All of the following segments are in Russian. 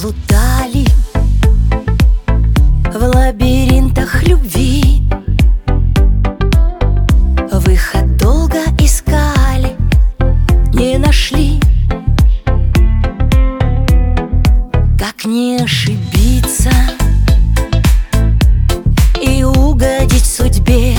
заплутали в лабиринтах любви. Выход долго искали, не нашли. Как не ошибиться и угодить судьбе?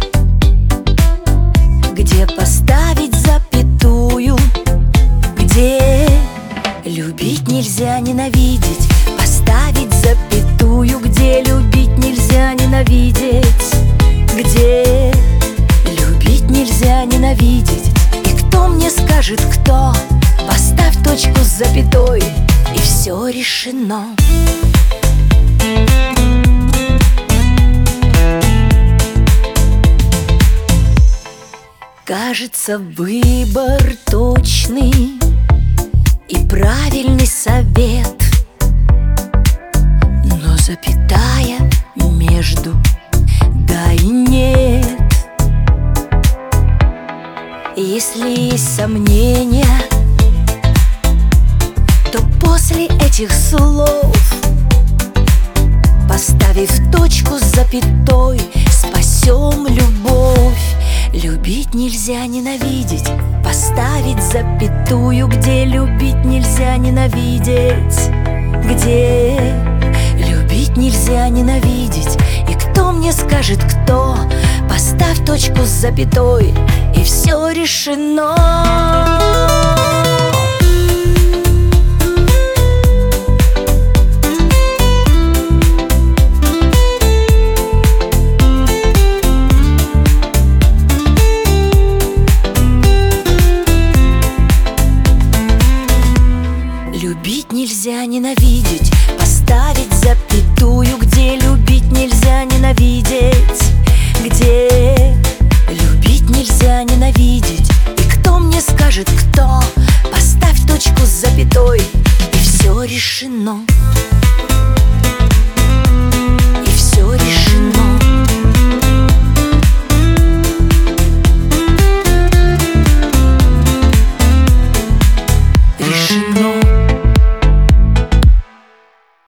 Где поставить запятую? Где любить нельзя ненавидеть? Поставить запятую. Где любить нельзя ненавидеть? Где любить нельзя ненавидеть? И кто мне скажет, кто? Поставь точку с запятой, и все решено. Кажется, выбор точный и правильный совет, но запятая между да и нет. Если есть сомнения, то после этих слов, поставив точку с запятой, спасем любовь. Любить нельзя ненавидеть, поставить запятую. Где любить нельзя ненавидеть? Где любить нельзя ненавидеть? И кто мне скажет, кто? Поставь точку с запятой, и все решено.